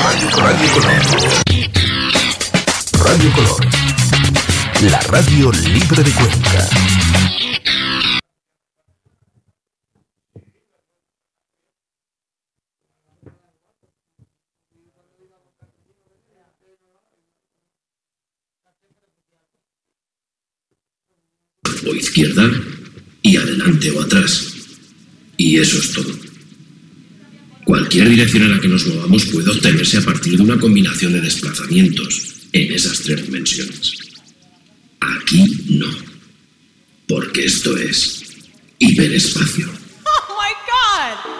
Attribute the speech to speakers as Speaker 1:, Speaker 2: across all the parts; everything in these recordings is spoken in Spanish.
Speaker 1: Radio Color. Radio Color. La radio libre de Cuenca.
Speaker 2: O izquierda, y adelante o atrás. Y eso es todo. Cualquier dirección en la que nos movamos puede obtenerse a partir de una combinación de desplazamientos en esas tres dimensiones. Aquí no. Porque esto es hiperespacio.
Speaker 3: ¡Oh, my God!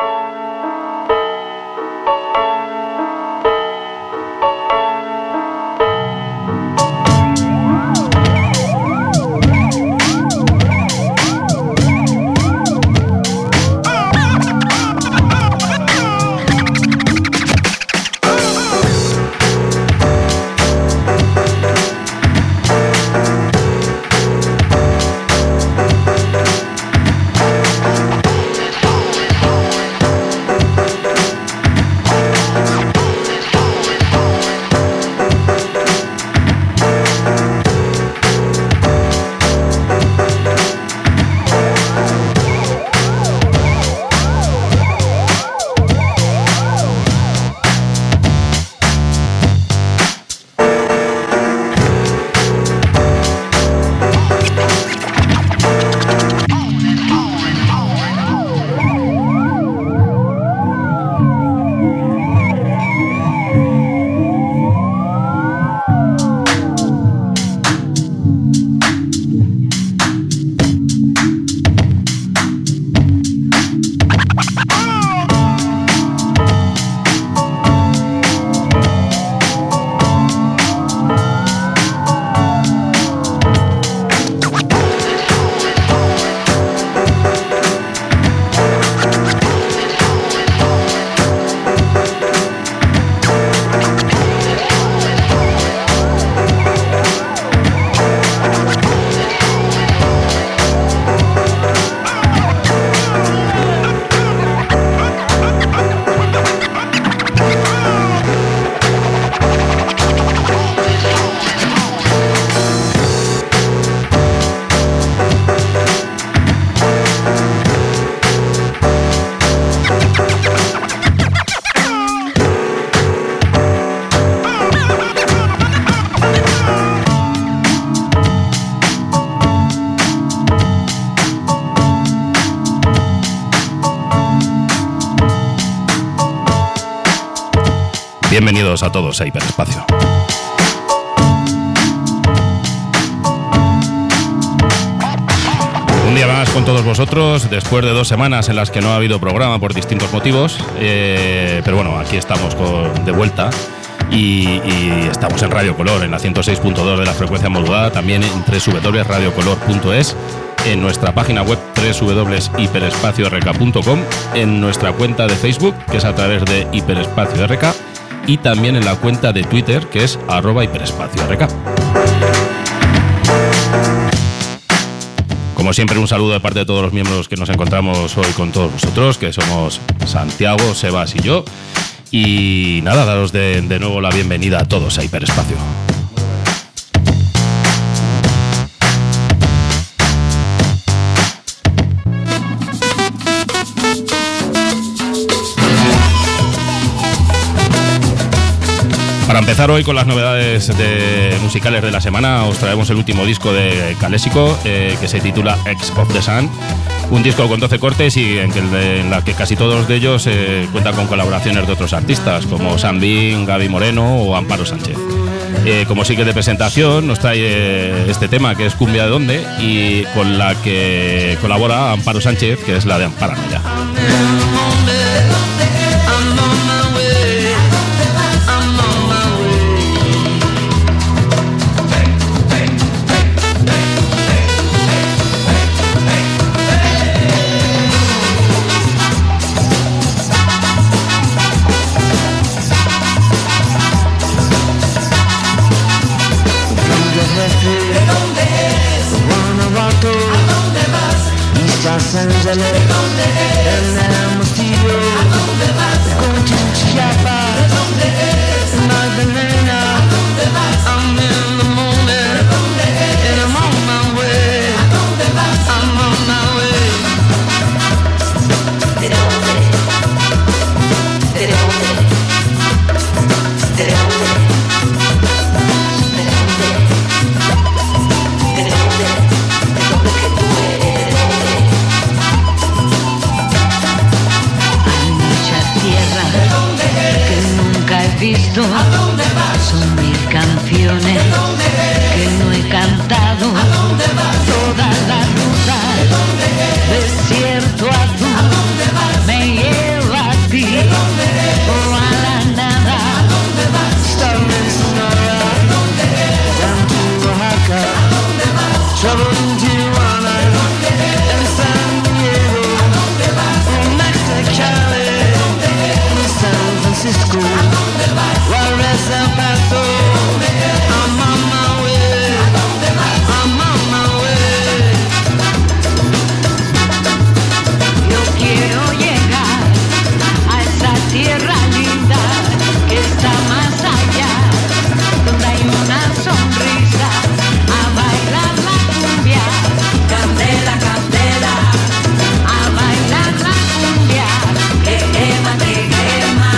Speaker 4: Bienvenidos a todos a Hiperespacio. Un día más con todos vosotros, después de 2 semanas en las que no ha habido programa por distintos motivos, pero bueno, aquí estamos de vuelta y estamos en Radio Color, en la 106.2 de la frecuencia modulada, también en www.radiocolor.es, en nuestra página web www.hiperespacioRK.com, en nuestra cuenta de Facebook, que es a través de HiperespacioRK, y también en la cuenta de Twitter, que es @hiperespacioRK. Como siempre, un saludo de parte de todos los miembros que nos encontramos hoy con todos vosotros, que somos Santiago, Sebas y yo. Y nada, daros de nuevo la bienvenida a todos a Hiperespacio. Para empezar hoy con las novedades musicales de la semana, os traemos el último disco de Calésico, que se titula X of the Sun. Un disco con 12 cortes y en la que casi todos de ellos cuentan con colaboraciones de otros artistas, como Sam Bean, Gaby Moreno o Amparo Sánchez. Como sigue de presentación, nos trae este tema, que es Cumbia de Dónde, y con la que colabora Amparo Sánchez, que es la de Paranoia.
Speaker 5: ¿A dónde vas? Son mil canciones que no he cantado. Toda la ruta, desierto azul, me lleva a ti o a la nada. Starless Sonora, down to Oaxaca, trouble in Tijuana, and San Diego, Mexicali, San Francisco. Juárez, El Paso, I'm on my way, I'm on my way. Yo quiero llegar a esa tierra linda que está más allá, donde hay una sonrisa, a bailar la cumbia, candela, candela, a bailar la cumbia, que quema, que quema.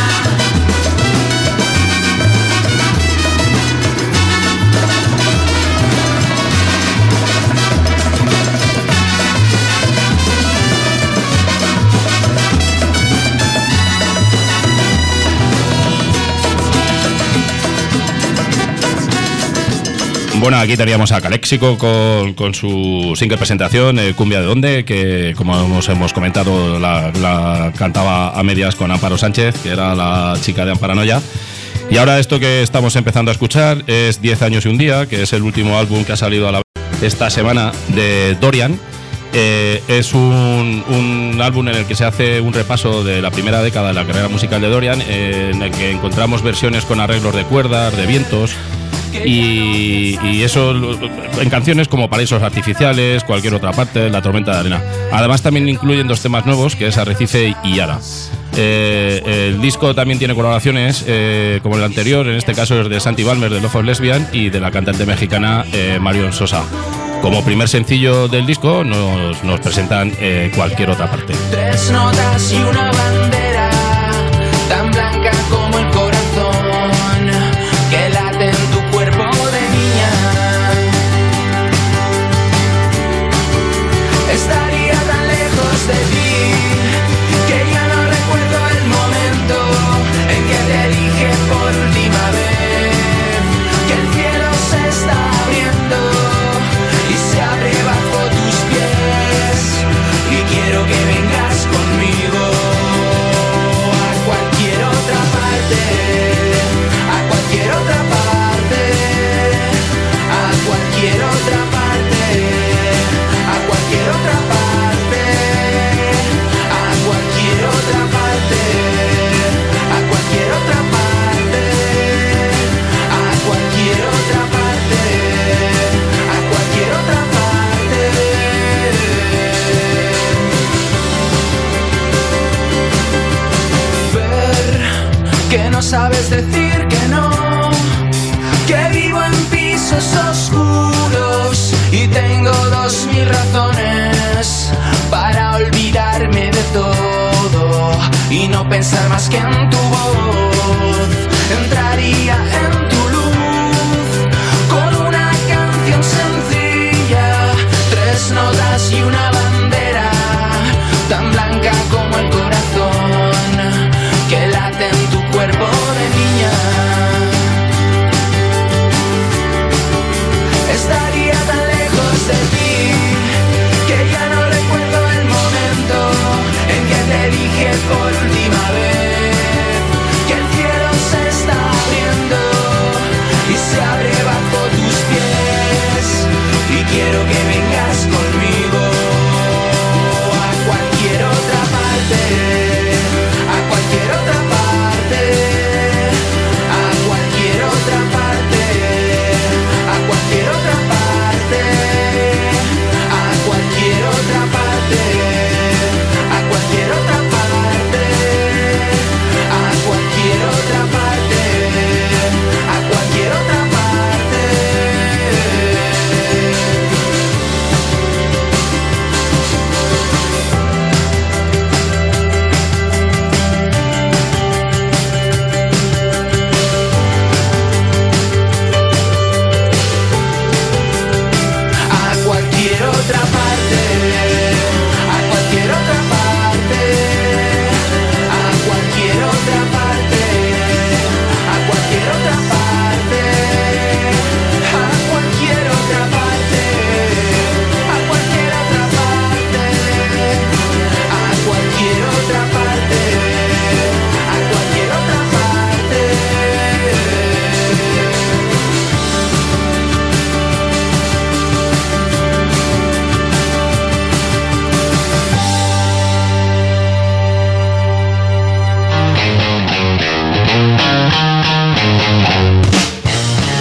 Speaker 4: Bueno, aquí teníamos a Calexico con su single presentación, Cumbia de Dónde, que como hemos comentado la cantaba a medias con Amparo Sánchez, que era la chica de Amparanoia. Y ahora esto que estamos empezando a escuchar es 10 años y un día, que es el último álbum que ha salido a la esta semana de Dorian. Es un álbum en el que se hace un repaso de la primera década de la carrera musical de Dorian, en el que encontramos versiones con arreglos de cuerdas, de vientos, y eso en canciones como Paraísos Artificiales, Cualquier otra parte, La tormenta de arena. Además también incluyen dos temas nuevos, que es Arrecife y Yara. El disco también tiene colaboraciones como el anterior, en este caso es de Santi Balmer de Love of Lesbian y de la cantante mexicana Marion Sosa. Como primer sencillo del disco nos presentan Cualquier otra parte.
Speaker 6: Tres notas y una bandera tan blanca como el corazón que late en tu cuerpo de niña. Estaría tan lejos de ti que ya no recuerdo el momento en que te dije por última vez que el cielo se está abriendo y se abre bajo tus pies, y quiero que vengas conmigo a cualquier otra parte, a cualquier otra parte, a cualquier otra parte, a cualquier otra parte, a cualquier otra parte, a cualquier otra parte, a cualquier otra parte, a cualquier otra parte. Ver que no sabes decir que no, que vivo en pisos oscuros y tengo 2000 razones para olvidarme de todo y no pensar más que en tu voz. Entraría en tu luz con una canción sencilla, tres notas y una bandera tan blanca como el corazón que late en tu cuerpo de niña. Estaría tan lejos de ti que ya no recuerdo el momento en que te dije por última vez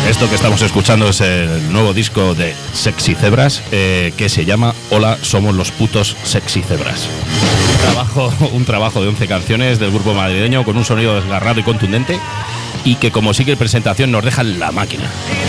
Speaker 4: Esto que estamos escuchando es el nuevo disco de Sexy Zebras, que se llama Hola, somos los putos Sexy Zebras. Un trabajo de 11 canciones del grupo madrileño con un sonido desgarrado y contundente, y que, como sigue en presentación, nos deja en la máquina.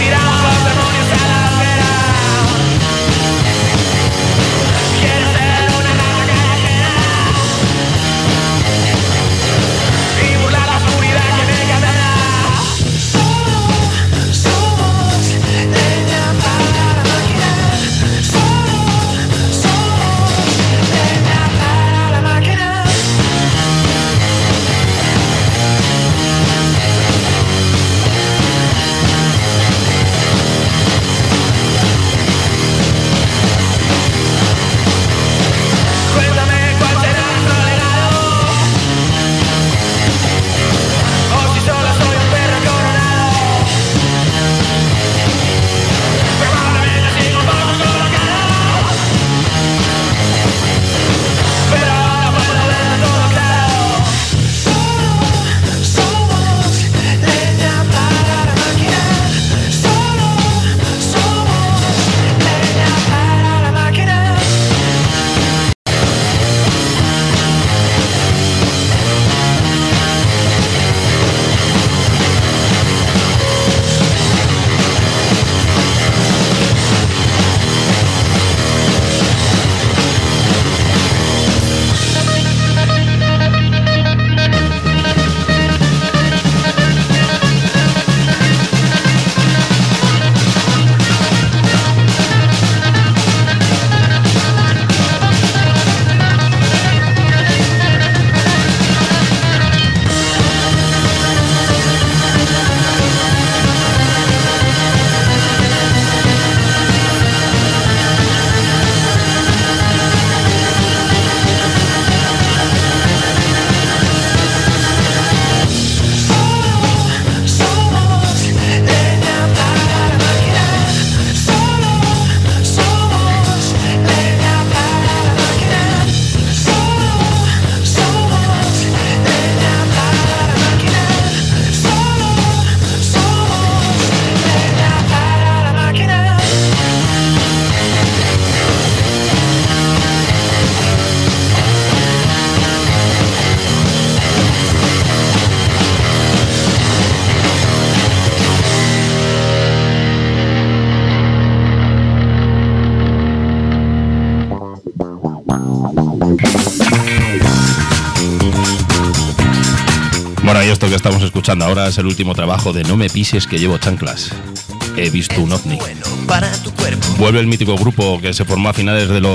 Speaker 4: Bueno, y esto que estamos escuchando ahora es el último trabajo de No me pises que llevo chanclas. He visto un ovni. Vuelve el mítico grupo que se formó a finales de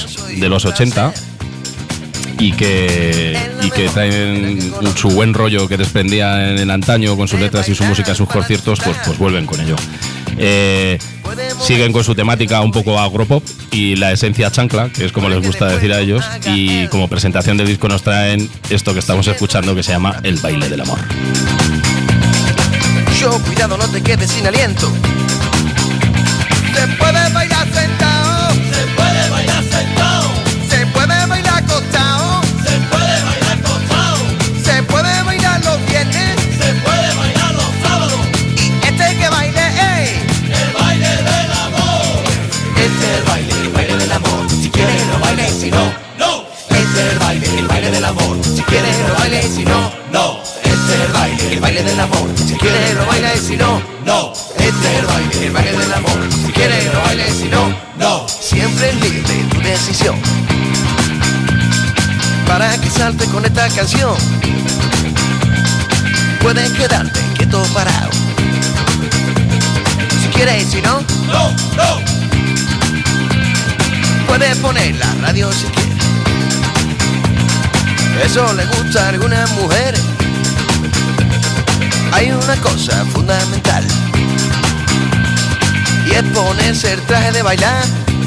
Speaker 4: los 80 y que traen su buen rollo que desprendía en el antaño con sus letras y su música en sus conciertos, pues vuelven con ello. Siguen con su temática un poco agropop y la esencia chancla, que es como les gusta decir a ellos, y como presentación del disco nos traen esto que estamos escuchando, que se llama El baile del amor.
Speaker 7: Cuidado, no te quedes sin aliento. Se puede bailar sentado, se puede bailar sentado, se puede bailar acostado, se puede bailar acostado, se puede bailar los viernes, se puede bailar los sábados. Y este que baile es el baile del amor. Este es el baile del amor. Si quieres lo baile, si no, no. Este es el baile del amor. Si quieres lo baile, si no, no. Este es el baile del amor. Si quieres lo baile, si no, no. Este es el baile del amor. Si quieres lo baile, si no, no. Siempre libre tu decisión. Para que salte con esta canción. Puedes quedarte quieto parado. Si quieres, si no, no, no. Puedes poner la radio si quieres. Eso le gusta a algunas mujeres. Hay una cosa fundamental y es ponerse el traje de bailar.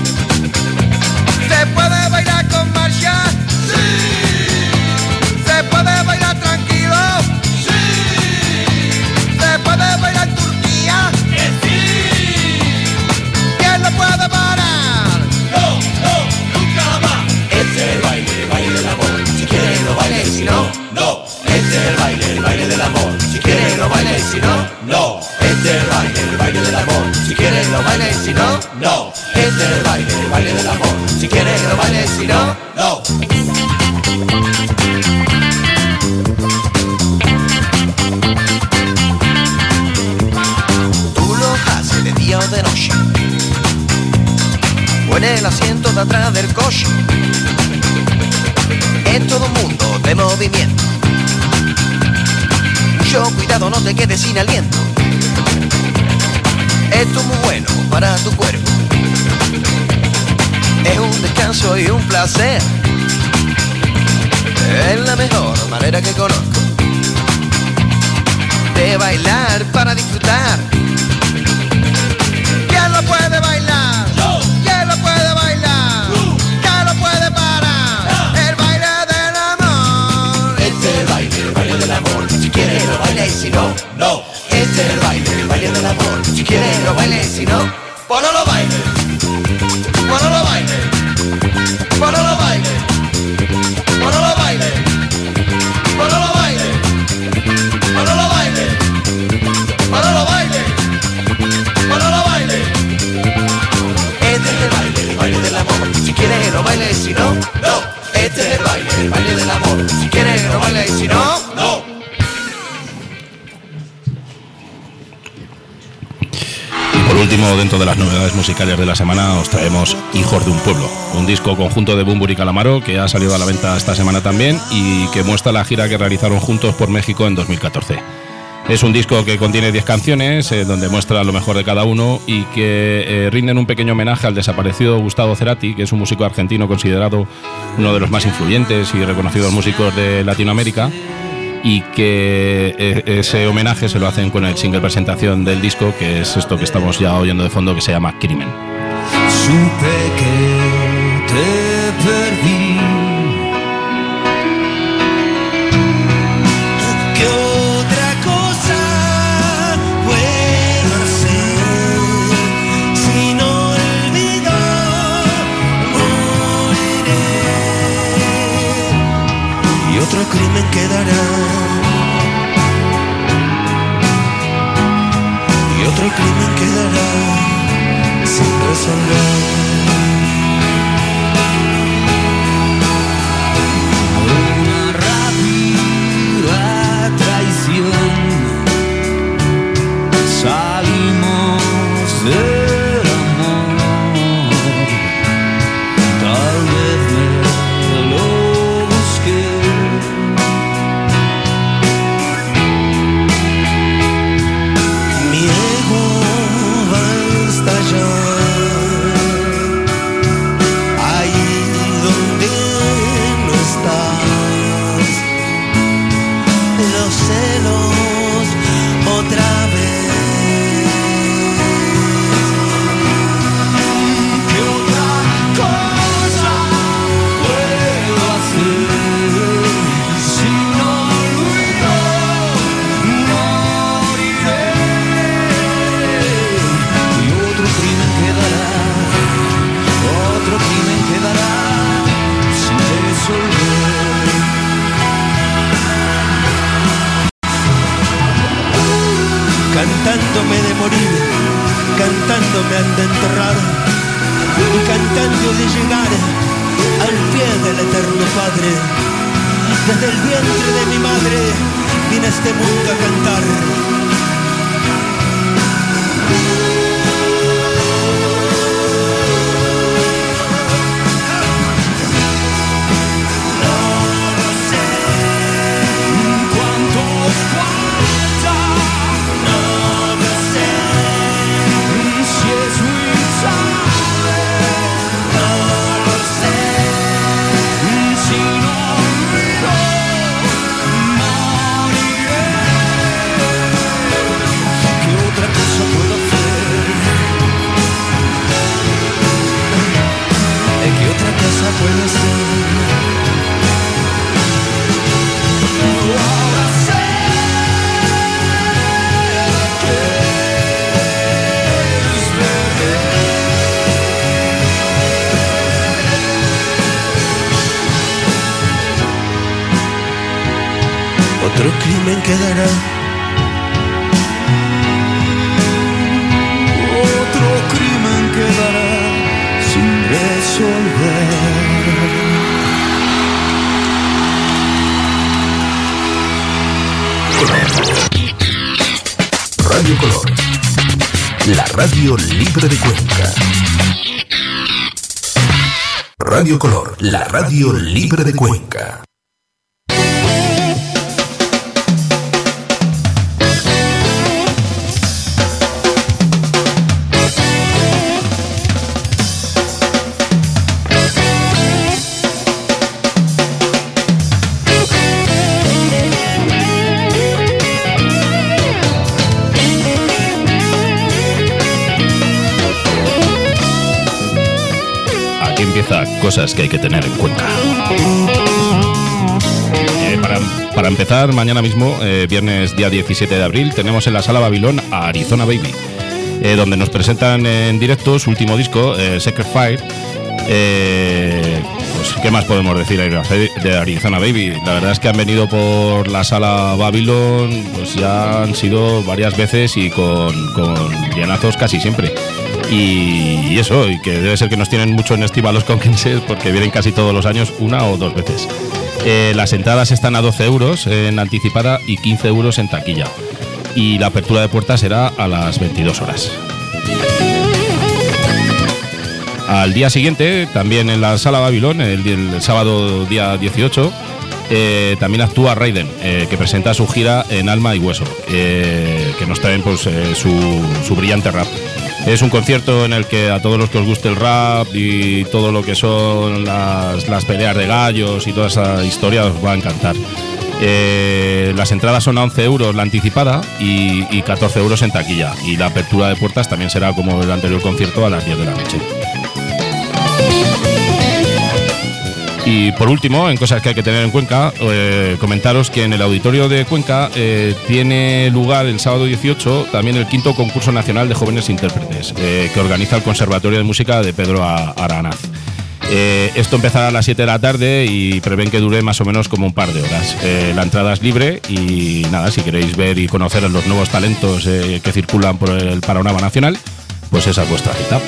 Speaker 7: ¿Se puede bailar con marcha? Sí. ¿Se puede bailar tranquilo? Sí. ¿Se puede bailar en Turquía? Sí. ¿Quién lo puede parar? No, no, nunca más. Este es el baile del amor. Si quieres lo baile, si no, no. Este es el baile del amor. Si quieres lo baile, si no, no. Este es el baile no. Tú lo haces de día o de noche, o en el asiento de atrás del coche. Es todo un mundo de movimiento. Mucho cuidado, no te quedes sin aliento. Esto es muy bueno para tu cuerpo. Es un descanso y un placer. Es la mejor manera que conozco de bailar para disfrutar. ¿Quién lo puede bailar? Yo. ¿Quién lo puede bailar? Tú. ¿Quién lo puede parar? No. El baile del amor. Este es el baile del amor. Si quieres lo baila y si no, no. Este es el baile del amor. Si quieres lo baila y si no, pues no lo baile. Pues no lo baile. Pues no lo baile. Pues no lo baile. Pues no lo baile. Pues no lo baile. Pues no lo baile. Pues no lo baile. Este es el baile del amor. Si quieres lo baila y si no, no. Este es el baile del amor. Si quieres lo baila y si no, no.
Speaker 4: Por último, dentro de las novedades musicales de la semana, os traemos Hijos de un Pueblo, un disco conjunto de Bumburi y Calamaro que ha salido a la venta esta semana también y que muestra la gira que realizaron juntos por México en 2014. Es un disco que contiene 10 canciones, donde muestra lo mejor de cada uno y que rinden un pequeño homenaje al desaparecido Gustavo Cerati, que es un músico argentino considerado uno de los más influyentes y reconocidos músicos de Latinoamérica, y que ese homenaje se lo hacen con el single presentación del disco, que es esto que estamos ya oyendo de fondo, que se llama Crimen.
Speaker 8: Supe que te perdí, ¿qué otra cosa puedo hacer si no olvido? Moriré y otro crimen quedará. Otro crimen quedará sin resolver. Una rápida traición, salimos del amor. Tal vez me lo busqué. Cantándome de morir, cantándome han de enterrar y cantando de llegar al pie del eterno Padre. Desde el vientre de mi madre vine a este mundo a cantar. Puede ser. Ahora sé que es verdad. Otro crimen quedará. Otro crimen quedará sin resolver.
Speaker 1: la radio libre de Cuenca. Radio Color, la radio libre de Cuenca.
Speaker 4: Cosas que hay que tener en cuenta. Para empezar, mañana mismo, viernes día 17 de abril, tenemos en la Sala Babilón a Arizona Baby, donde nos presentan en directo su último disco, Sacred Fire. Pues, ¿qué más podemos decir de Arizona Baby? La verdad es que han venido por la Sala Babilón, pues ya han sido varias veces y con llenazos casi siempre. Y eso, y que debe ser que nos tienen mucho en estima los conquenses porque vienen casi todos los años una o dos veces. Las entradas están a 12 euros en anticipada y 15 euros en taquilla. Y la apertura de puertas será a las 22 horas. Al día siguiente, también en la Sala Babilón, el sábado día 18, también actúa Raiden, que presenta su gira en Alma y Hueso, que nos traen pues, su brillante rap. Es un concierto en el que a todos los que os guste el rap y todo lo que son las peleas de gallos y toda esa historia os va a encantar. Las entradas son a 11 euros la anticipada y 14 euros en taquilla. Y la apertura de puertas también será como el anterior concierto a las 10 de la noche. Y por último, en cosas que hay que tener en Cuenca, comentaros que en el auditorio de Cuenca tiene lugar el sábado 18 también el 5º concurso nacional de jóvenes intérpretes que organiza el Conservatorio de Música de Pedro Aranaz. Esto empezará a las 7 de la tarde y prevén que dure más o menos como un par de horas. La entrada es libre y nada, si queréis ver y conocer los nuevos talentos que circulan por el panorama nacional, pues esa es vuestra cita.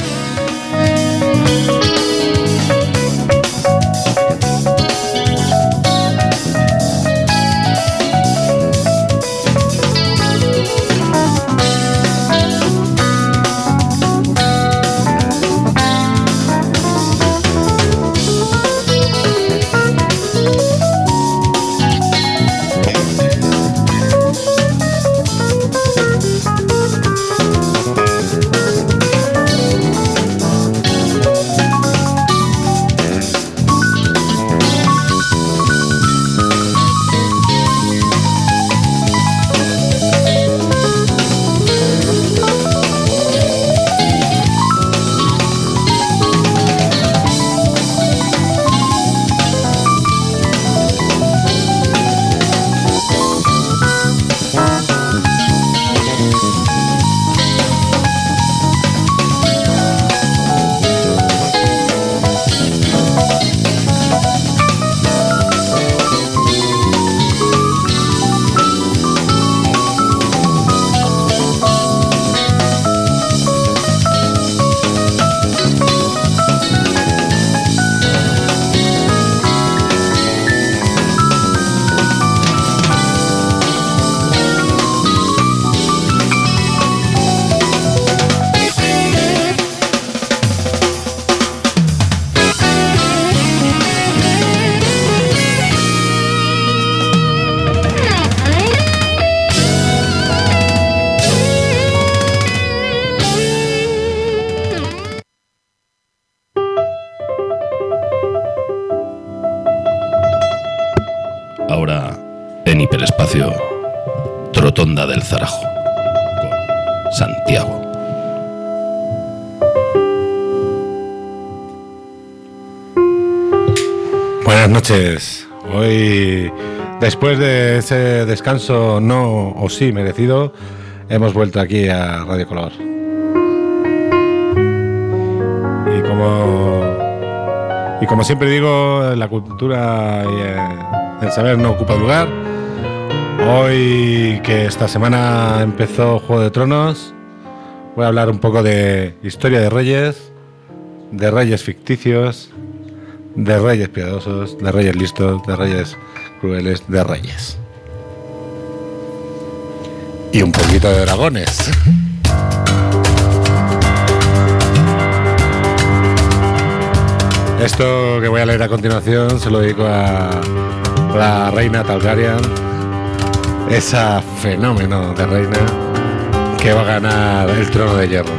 Speaker 4: Ahora, en hiperespacio, Trotonda del Zarajo, con Santiago.
Speaker 9: Buenas noches. Hoy, después de ese descanso no o sí merecido, hemos vuelto aquí a Radio Color. Y como siempre digo, la cultura y el saber no ocupa lugar. Hoy, que esta semana empezó Juego de Tronos, voy a hablar un poco de historia de reyes ficticios, de reyes piadosos, de reyes listos, de reyes crueles, de reyes. Y un poquito de dragones. Esto que voy a leer a continuación se lo dedico a la reina Targaryen, esa fenómeno de reina que va a ganar el trono de hierro.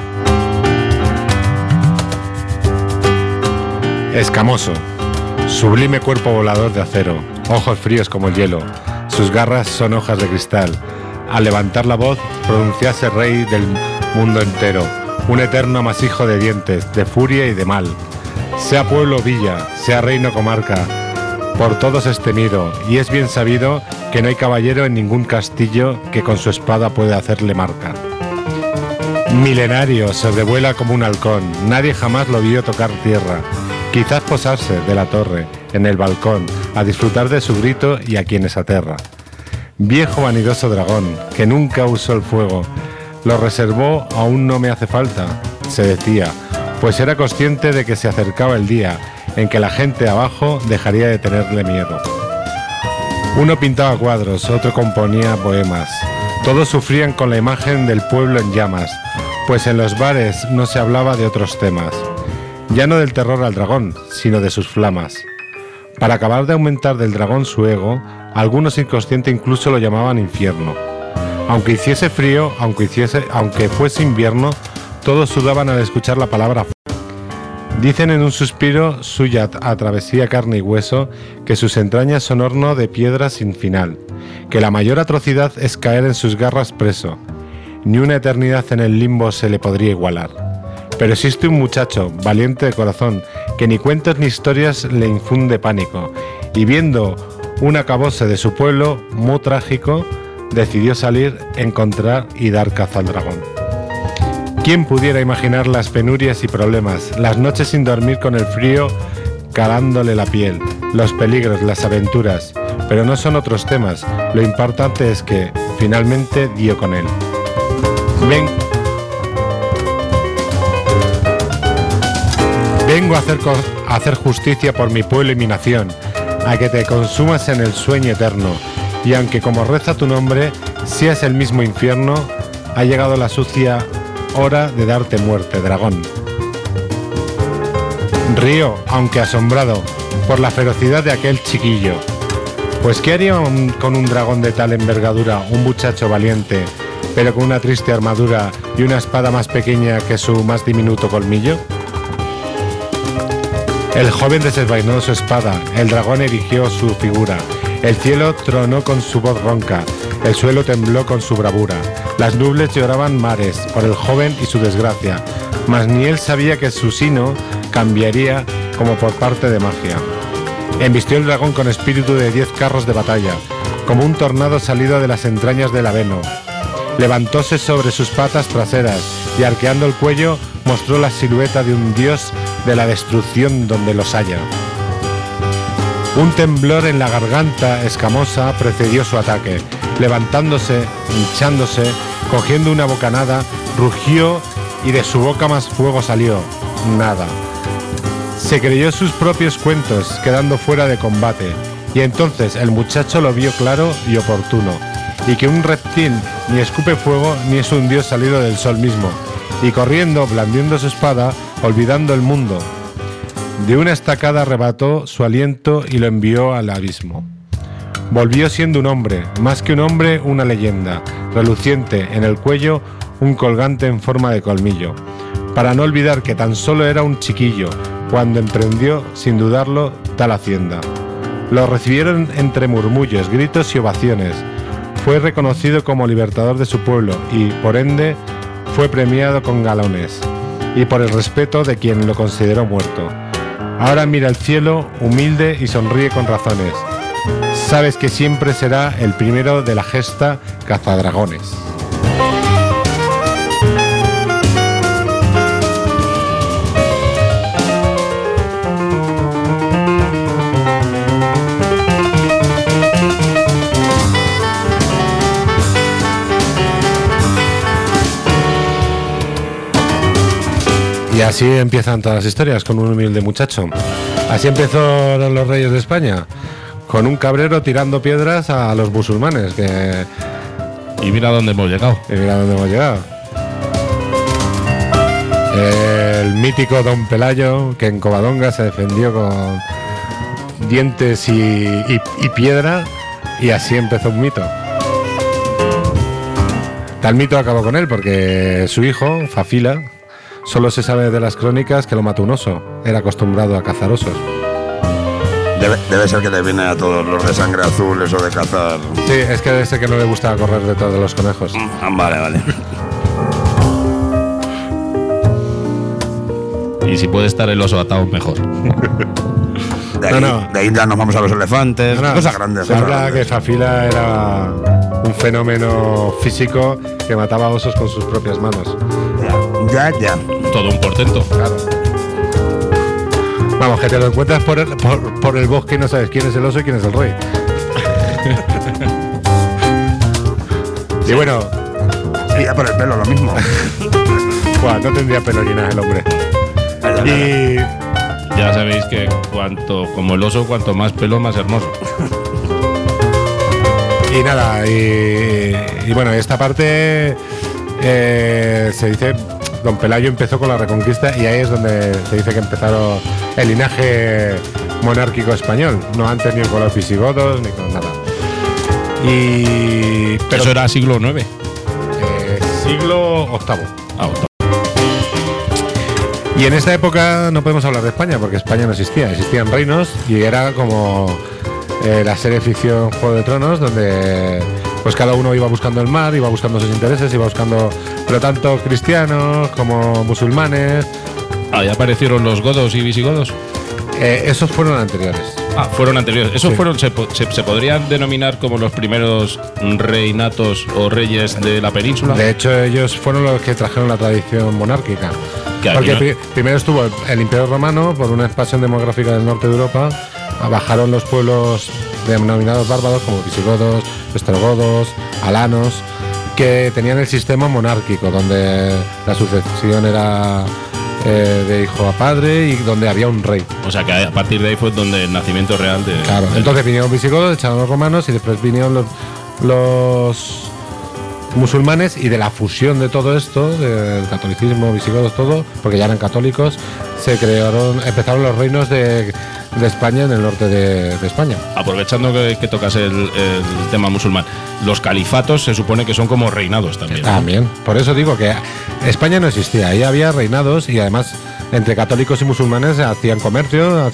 Speaker 9: Escamoso, sublime cuerpo volador de acero, ojos fríos como el hielo, sus garras son hojas de cristal. Al levantar la voz, pronunciase rey del mundo entero, un eterno amasijo de dientes, de furia y de mal. Sea pueblo o villa, sea reino o comarca, por todos es temido, y es bien sabido que no hay caballero en ningún castillo que con su espada pueda hacerle marca. Milenario, sobrevuela como un halcón, nadie jamás lo vio tocar tierra, quizás posarse de la torre, en el balcón, a disfrutar de su grito y a quienes aterra. Viejo vanidoso dragón, que nunca usó el fuego, lo reservó, aún no me hace falta, se decía, pues era consciente de que se acercaba el día en que la gente abajo dejaría de tenerle miedo. Uno pintaba cuadros, otro componía poemas, todos sufrían con la imagen del pueblo en llamas, pues en los bares no se hablaba de otros temas, ya no del terror al dragón, sino de sus flamas. Para acabar de aumentar del dragón su ego, algunos inconscientes incluso lo llamaban infierno. Aunque hiciese frío, aunque fuese invierno, todos sudaban al escuchar la palabra. Dicen en un suspiro suya a travesía carne y hueso que sus entrañas son horno de piedra sin final, que la mayor atrocidad es caer en sus garras preso. Ni una eternidad en el limbo se le podría igualar. Pero existe un muchacho, valiente de corazón, que ni cuentos ni historias le infunde pánico, y viendo un acabose de su pueblo, muy trágico, decidió salir, encontrar y dar caza al dragón. ¿Quién pudiera imaginar las penurias y problemas, las noches sin dormir con el frío calándole la piel, los peligros, las aventuras? Pero no son otros temas, lo importante es que finalmente dio con él. Vengo a hacer justicia por mi pueblo y mi nación, a que te consumas en el sueño eterno, y aunque como reza tu nombre, seas el mismo infierno, ha llegado la sucia hora de darte muerte, dragón. Río, aunque asombrado, por la ferocidad de aquel chiquillo. Pues ¿qué haría con un dragón de tal envergadura, un muchacho valiente, pero con una triste armadura y una espada más pequeña que su más diminuto colmillo? El joven desenvainó su espada, el dragón erigió su figura, el cielo tronó con su voz ronca, el suelo tembló con su bravura, las nubes lloraban mares por el joven y su desgracia, mas ni él sabía que su sino cambiaría como por parte de magia. Embistió el dragón con espíritu de 10 carros de batalla, como un tornado salido de las entrañas del Aveno. Levantóse sobre sus patas traseras y arqueando el cuello mostró la silueta de un dios de la destrucción donde los haya. Un temblor en la garganta escamosa precedió su ataque. Levantándose, hinchándose, cogiendo una bocanada, rugió y de su boca más fuego salió. Nada. Se creyó sus propios cuentos, quedando fuera de combate, y entonces el muchacho lo vio claro y oportuno, y que un reptil ni escupe fuego ni es un dios salido del sol mismo, y corriendo, blandiendo su espada, olvidando el mundo, de una estacada arrebató su aliento y lo envió al abismo. Volvió siendo un hombre, más que un hombre, una leyenda, reluciente en el cuello, un colgante en forma de colmillo, para no olvidar que tan solo era un chiquillo, cuando emprendió, sin dudarlo, tal hacienda. Lo recibieron entre murmullos, gritos y ovaciones. Fue reconocido como libertador de su pueblo y, por ende, fue premiado con galones, y por el respeto de quien lo consideró muerto. Ahora mira al cielo, humilde y sonríe con razones. Sabes que siempre será el primero de la gesta cazadragones. Y así empiezan todas las historias, con un humilde muchacho. Así empezaron los reyes de España, con un cabrero tirando piedras a los musulmanes. Y
Speaker 4: mira dónde hemos llegado.
Speaker 9: El mítico Don Pelayo, que en Covadonga se defendió con dientes y piedra, y así empezó un mito. Tal mito acabó con él porque su hijo, Fafila, solo se sabe de las crónicas que lo mató un oso. Era acostumbrado a cazar osos.
Speaker 10: Debe ser que le viene a todos los de sangre azul eso de cazar.
Speaker 9: Sí, es que debe ser que no le gusta correr detrás de los conejos.
Speaker 10: Vale.
Speaker 4: Y si puede estar el oso atado, mejor.
Speaker 10: De ahí ya nos vamos a los elefantes, cosas grandes.
Speaker 9: Se habla que Fafila era un fenómeno físico que mataba osos con sus propias manos.
Speaker 10: Ya.
Speaker 4: Todo un portento.
Speaker 9: Claro. Vamos, que te lo encuentras por el bosque y no sabes quién es el oso y quién es el rey. Y bueno...
Speaker 10: Sí, ya por el pelo, lo mismo.
Speaker 9: Buah, no tendría pelo ni nada el hombre. Y...
Speaker 4: Ya sabéis que como el oso, cuanto más pelo, más hermoso.
Speaker 9: Y nada, y bueno, esta parte se dice, Don Pelayo empezó con la Reconquista y ahí es donde se dice que empezaron el linaje monárquico español, no antes ni con los visigodos ni con nada. Pero
Speaker 4: eso era siglo IX.
Speaker 9: Siglo VIII.
Speaker 4: Octavo.
Speaker 9: Y en esta época no podemos hablar de España porque España no existía, existían reinos y era como la serie ficción Juego de Tronos, donde pues cada uno iba buscando el mar, iba buscando sus intereses, iba buscando, pero tanto cristianos como musulmanes.
Speaker 4: Ahí aparecieron los godos y visigodos.
Speaker 9: Esos fueron anteriores.
Speaker 4: Fueron anteriores. Esos
Speaker 9: Sí.
Speaker 4: fueron, se podrían denominar como los primeros reinatos o reyes de la península.
Speaker 9: De hecho, ellos fueron los que trajeron la tradición monárquica. Porque primero estuvo el Imperio Romano, por una expansión demográfica del norte de Europa, bajaron los pueblos denominados bárbaros como visigodos, ostrogodos, alanos, que tenían el sistema monárquico, donde la sucesión era de hijo a padre y donde había un rey.
Speaker 4: O sea que a partir de ahí fue donde el nacimiento real de...
Speaker 9: Claro, entonces vinieron visigodos, echaron los romanos y después vinieron los musulmanes, y de la fusión de todo esto, del catolicismo, visigodos, todo, porque ya eran católicos, empezaron los reinos de España en el norte de España.
Speaker 4: Aprovechando que tocas el tema musulmán, los califatos se supone que son como reinados también.
Speaker 9: También, por eso digo que España no existía, ahí había reinados y además entre católicos y musulmanes hacían comercio,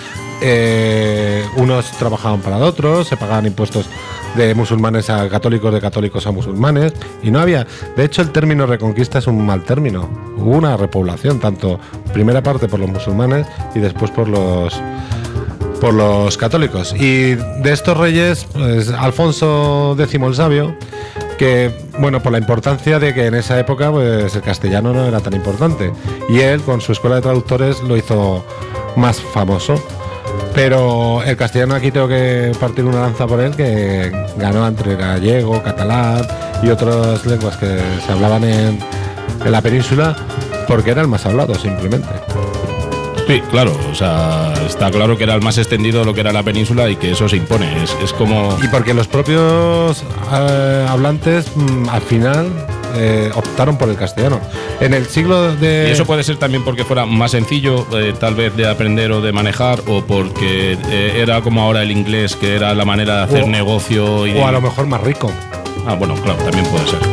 Speaker 9: unos trabajaban para otros, se pagaban impuestos de musulmanes a católicos, de católicos a musulmanes, y no había. De hecho, el término Reconquista es un mal término. Hubo una repoblación, tanto primera parte por los musulmanes y después por los católicos. Y de estos reyes, pues, Alfonso X el Sabio, que, bueno, por la importancia de que en esa época pues el castellano no era tan importante, y él con su escuela de traductores lo hizo más famoso. Pero el castellano, aquí tengo que partir una lanza por él, que ganó entre gallego, catalán y otras lenguas que se hablaban en la península, porque era el más hablado, simplemente.
Speaker 4: Sí, claro, o sea, está claro que era el más extendido de lo que era la península y que eso se impone, es como...
Speaker 9: Y porque los propios hablantes al final optaron por el castellano. En el siglo de...
Speaker 4: Y eso puede ser también porque fuera más sencillo, tal vez, de aprender o de manejar, o porque era como ahora el inglés, que era la manera de hacer negocio.
Speaker 9: O a lo mejor más rico.
Speaker 4: Bueno, claro, también puede ser.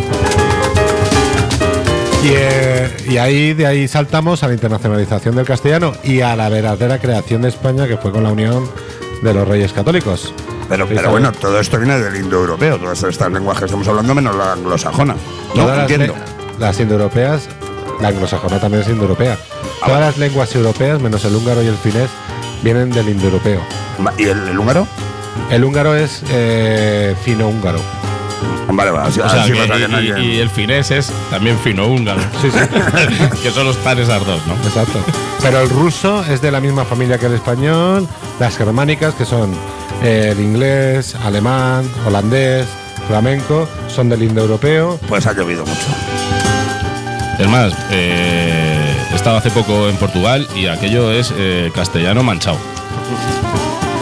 Speaker 9: Y de ahí saltamos a la internacionalización del castellano y a la verdadera creación de España, que fue con la unión de los reyes católicos.
Speaker 10: Pero bueno, todo esto viene del indoeuropeo, todas estas lenguas que estamos hablando, menos la anglosajona. No entiendo.
Speaker 9: Las indoeuropeas, la anglosajona también es indoeuropea. Todas las lenguas europeas, menos el húngaro y el finés, vienen del indoeuropeo.
Speaker 10: ¿Y el húngaro?
Speaker 9: El húngaro es fino-húngaro.
Speaker 10: Vale, así,
Speaker 4: o sea, y el finés es también fino-húngaro.
Speaker 9: Sí, sí.
Speaker 4: Que solo están esas dos, ¿no?
Speaker 9: Exacto. Pero el ruso es de la misma familia que el español, las germánicas, que son el inglés, alemán, holandés, flamenco, son del indoeuropeo.
Speaker 10: Pues ha llovido mucho.
Speaker 4: Es más, he estado hace poco en Portugal y aquello es castellano manchado.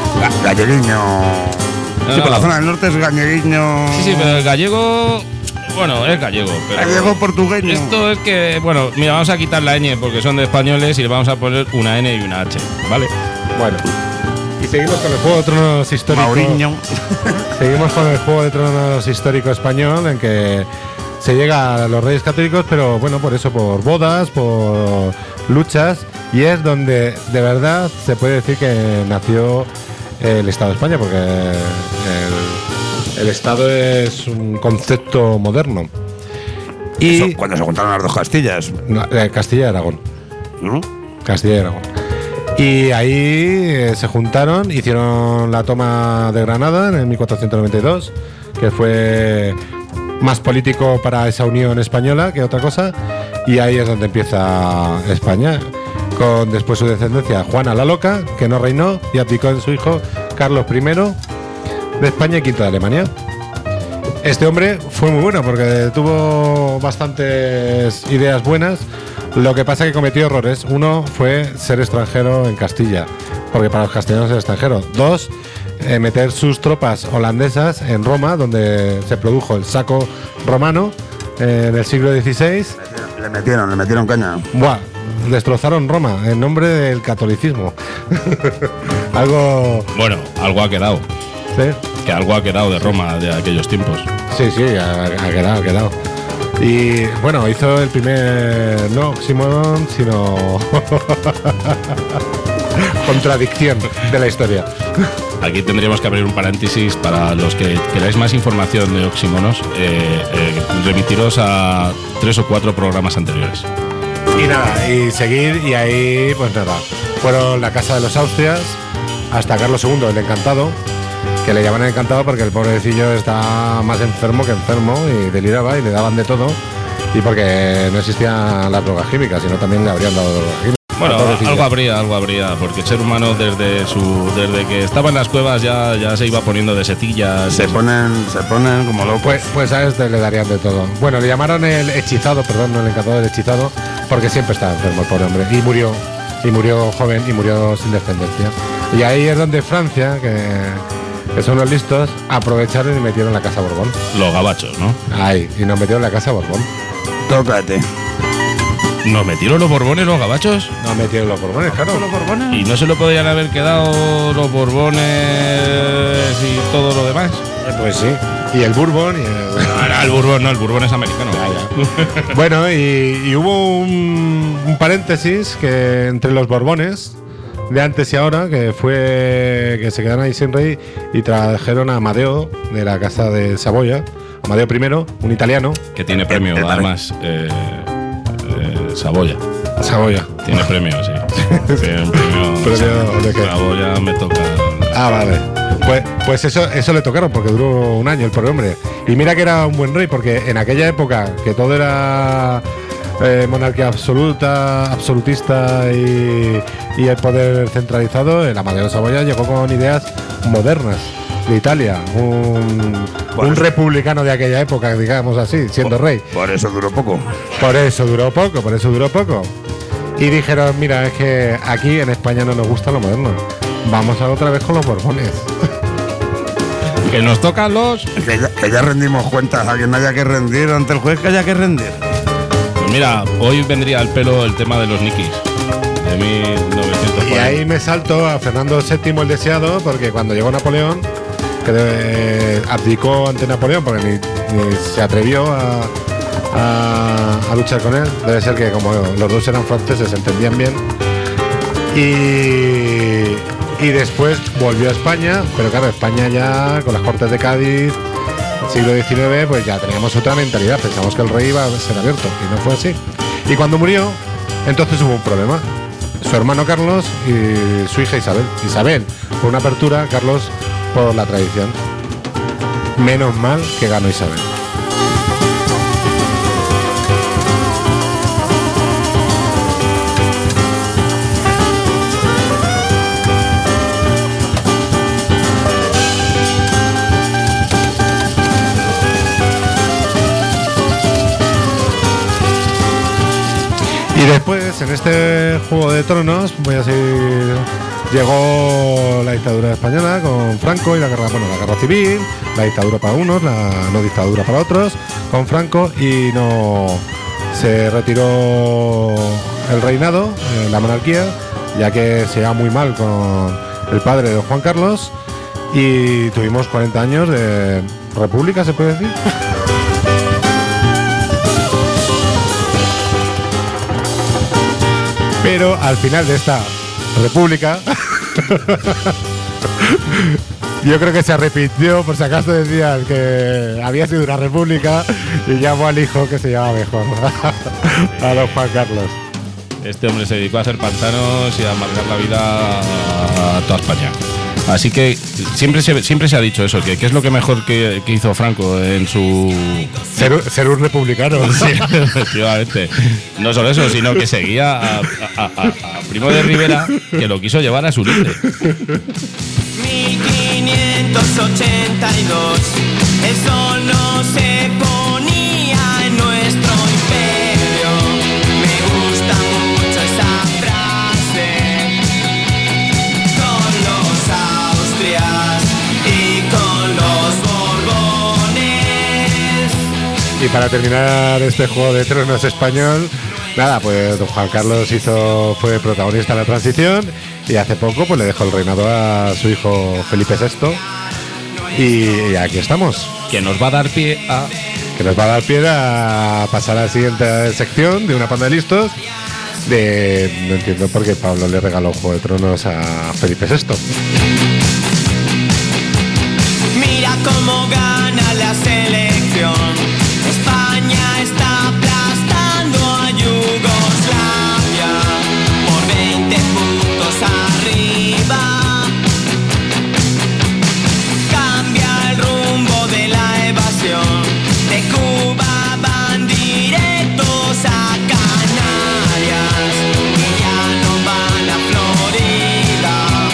Speaker 10: Galleguiño. Sí, por la zona del norte es galleguiño.
Speaker 4: Sí, pero el gallego Bueno, es gallego. Pero
Speaker 10: gallego-portugueño.
Speaker 4: Esto es que, bueno, mira, vamos a quitar la ñ porque son de españoles y le vamos a poner una N y una H, ¿vale?
Speaker 9: Bueno. Y seguimos con el Juego de Tronos histórico.
Speaker 10: Mauriño.
Speaker 9: Seguimos con el Juego de Tronos histórico español, en que se llega a los Reyes Católicos, pero bueno, por eso, por bodas, por luchas, y es donde de verdad se puede decir que nació el Estado de España, porque el Estado es un concepto moderno. Y
Speaker 10: Eso, cuando se juntaron las dos Castillas.
Speaker 9: no, Castilla y Aragón.
Speaker 10: ¿No?
Speaker 9: Castilla y Aragón. Y ahí se juntaron, hicieron la toma de Granada en 1492, que fue más político para esa unión española que otra cosa, y ahí es donde empieza España, con después su descendencia Juana la Loca, que no reinó y abdicó en su hijo Carlos I de España y V de Alemania. Este hombre fue muy bueno porque tuvo bastantes ideas buenas. Lo que pasa es que cometió errores. Uno fue ser extranjero en Castilla, porque para los castellanos es extranjero. Dos, meter sus tropas holandesas en Roma, donde se produjo el saco romano en el siglo XVI.
Speaker 10: Le metieron caña.
Speaker 9: Buah, destrozaron Roma en nombre del catolicismo.
Speaker 4: Bueno, algo ha quedado.
Speaker 9: ¿Sí?
Speaker 4: Que algo ha quedado de Roma de aquellos tiempos.
Speaker 9: Sí, ha quedado. Y bueno, hizo el primer, no oxímoron, sino contradicción de la historia.
Speaker 4: Aquí tendríamos que abrir un paréntesis para los que queráis más información de oxímonos, remitiros a 3 o 4 programas anteriores.
Speaker 9: Y nada, y seguir, y ahí, pues nada, fueron la casa de los Austrias hasta Carlos II, el encantado, que le llaman el encantado porque el pobrecillo está más enfermo que enfermo y deliraba y le daban de todo, y porque no existían las drogas químicas, sino también le habrían dado drogas químicas.
Speaker 4: Bueno, algo habría, porque el ser humano desde que estaba en las cuevas ya se iba poniendo de setillas.
Speaker 10: Se ponen como locos.
Speaker 9: Pues a este le darían de todo. Bueno, le llamaron el hechizado, perdón, no el encantado, el hechizado, porque siempre estaba enfermo el pobre hombre. Y murió joven y murió sin descendencia. Y ahí es donde Francia, que son los listos, aprovecharon y metieron la Casa Borbón.
Speaker 4: Los gabachos, ¿no?
Speaker 9: Ahí, y nos metieron la Casa Borbón.
Speaker 10: Tócate.
Speaker 4: ¿Nos metieron los Borbones, los gabachos?
Speaker 9: Nos metieron los Borbones, claro.
Speaker 10: ¿Los Borbones?
Speaker 4: ¿Y no se lo podían haber quedado los Borbones y todo lo demás?
Speaker 9: Pues sí. Y el Bourbon y
Speaker 4: el Bourbon es americano.
Speaker 9: Bueno, y hubo un paréntesis que entre los Borbones de antes y ahora, que fue que se quedaron ahí sin rey y trajeron a Amadeo de la casa de Saboya, Amadeo I, un italiano.
Speaker 4: Que tiene premio, además, Saboya. Tiene premio, sí. Tiene un premio.
Speaker 9: ¿De qué?
Speaker 4: Saboya me toca.
Speaker 9: Ah, vale. Pues eso le tocaron porque duró un año el pobre hombre. Y mira que era un buen rey, porque en aquella época que todo era monarquía absolutista y el poder centralizado, el Amadeo de Saboya llegó con ideas modernas de Italia, un republicano de aquella época, digamos así, siendo rey.
Speaker 10: Por eso duró poco.
Speaker 9: Por eso duró poco. Y dijeron, mira, es que aquí en España no nos gusta lo moderno. Vamos a otra vez con los Borbones.
Speaker 4: Que nos tocan los...
Speaker 10: Que ya rendimos cuentas. A quien haya que rendir ante el juez, que haya que rendir.
Speaker 4: Pues mira, hoy vendría al pelo el tema de los Nikis, de 1940.
Speaker 9: Y ahí me salto a Fernando VII el Deseado, porque cuando llegó Napoleón, que abdicó ante Napoleón, porque ni se atrevió a luchar con él. Debe ser que como los dos eran franceses, se entendían bien. Y después volvió a España, pero claro, España ya con las Cortes de Cádiz, siglo XIX, pues ya teníamos otra mentalidad. Pensamos que el rey iba a ser abierto y no fue así. Y cuando murió, entonces hubo un problema. Su hermano Carlos y su hija Isabel. Isabel por una apertura, Carlos por la tradición. Menos mal que ganó Isabel. Y después, en este Juego de Tronos, voy a seguir Llegó la dictadura española con Franco y la guerra civil, la dictadura para unos, la no dictadura para otros, con Franco, y no se retiró el reinado, la monarquía, ya que se llevaba muy mal con el padre de Juan Carlos, y tuvimos 40 años de república, ¿se puede decir? Pero al final de esta república yo creo que se arrepintió, por si acaso decían que había sido una república, y llamó al hijo que se llamaba mejor, a don Juan Carlos.
Speaker 4: Este hombre se dedicó a hacer pantanos y a amargar la vida a toda España. Así que siempre se ha dicho eso, que es lo que mejor que hizo Franco en su...
Speaker 9: Ser un republicano.
Speaker 4: Sí, efectivamente. No solo eso, sino que seguía a Primo de Rivera, que lo quiso llevar a su líder.
Speaker 6: 1582, el sol no se ponía en nuestro imperio. Me gusta mucho esa frase. Con los Austrias y con los Borbones.
Speaker 9: Y para terminar este Juego de Tronos español, nada, pues don Juan Carlos fue protagonista de la transición, y hace poco pues le dejó el reinado a su hijo Felipe VI, y aquí estamos.
Speaker 4: Que nos va a dar pie a
Speaker 9: pasar a la siguiente sección de una panda de listos. No entiendo por qué Pablo le regaló Juego de Tronos a Felipe VI.
Speaker 6: Mira cómo gana la selección. España está aplastando a Yugoslavia por 20 puntos arriba. Cambia el rumbo de la evasión. De Cuba van directos a Canarias y ya no van a Florida.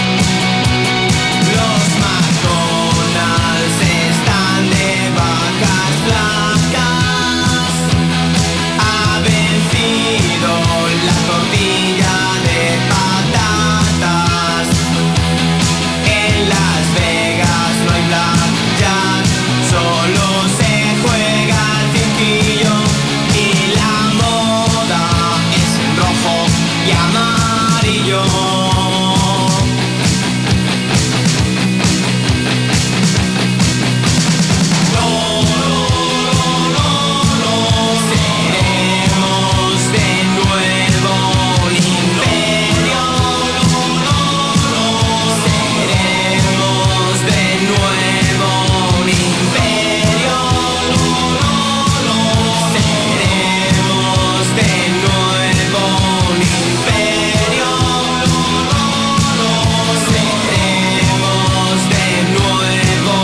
Speaker 6: Los McDonald's están de vacas flacas. Ha vencido la tortilla de patatas. En Las Vegas no hay blackjack, solo se juega al cinquillo, y la moda es en rojo y amarillo. Seremos de nuevo un imperio. Seremos de nuevo un imperio. Seremos de nuevo un imperio. Seremos de nuevo.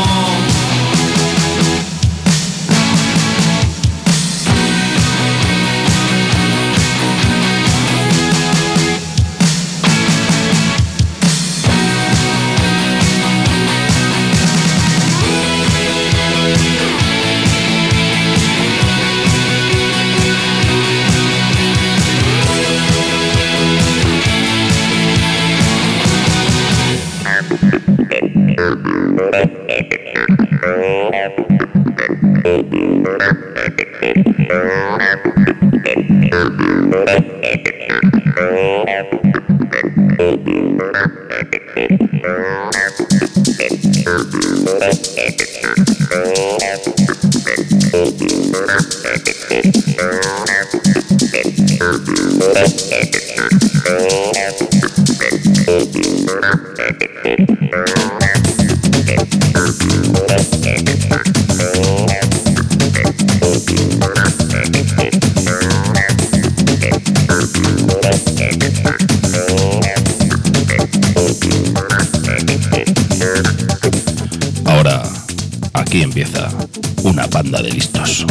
Speaker 4: Ahora, aquí empieza una panda de listos.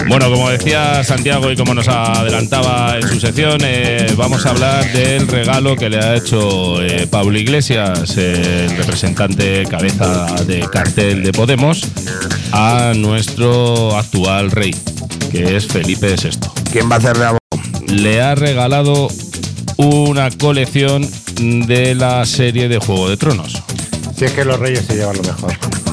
Speaker 4: Bueno, como decía Santiago y como nos adelantaba en su sección, vamos a hablar del regalo que le ha hecho Pablo Iglesias, el representante cabeza de cartel de Podemos, a nuestro actual rey, que es Felipe VI.
Speaker 10: ¿Quién va a hacer de abogado?
Speaker 4: Le ha regalado una colección de la serie de Juego de Tronos.
Speaker 9: Si es que los reyes se llevan lo mejor.